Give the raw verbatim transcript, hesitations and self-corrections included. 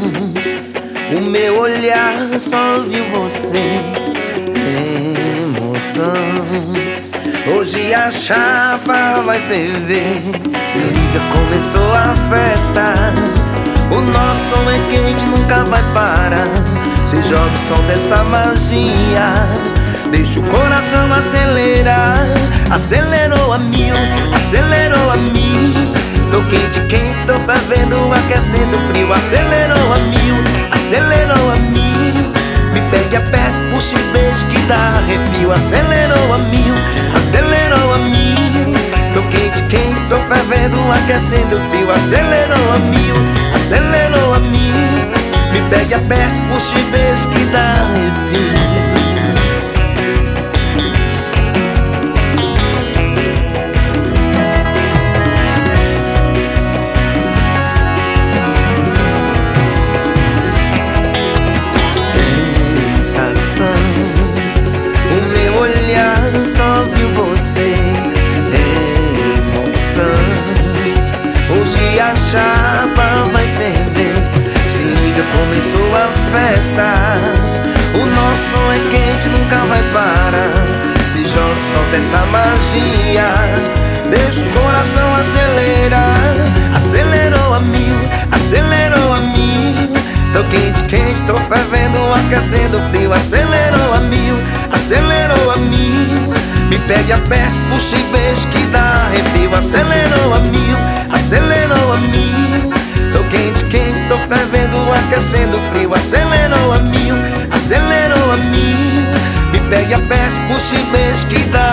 O meu olhar só viu você. Emoção. Hoje a chapa vai ferver. Se liga, começou a festa. O nosso som é quente, nunca vai parar. Se joga o som dessa magia, deixa o coração acelerar. Acelerou a mil, acelerou a mil. Tô quente, quente, tô fervendo, aquecendo frio. Acelerou a mil, acelerou a mil. Me pegue, aperta, puxa e beijo que dá arrepio. Acelerou a mil, acelerou a mil. Tô quente, quente, tô fervendo, aquecendo frio. Acelerou a mil, acelerou a mil. Me pegue, aperta, puxa e beijo que dá arrepio. Só viu você, emoção. Hoje a chapa vai ferver. Se liga, começou a festa. O nosso som é quente, nunca vai parar. Se joga, solta essa magia, deixa o coração acelerar. Acelerou a mil, acelerou a mil. Tô quente, quente, tô fervendo, aquecendo frio. Acelerou a mil, acelerou a mil. Me pegue, aperte, puxa e beijo que dá arrepio. Acelerou a mil, acelerou a mil. Tô quente, quente, tô fervendo, aquecendo frio. Acelerou a mil, acelerou a mil. Me pegue, aperte, puxa e beijo que dá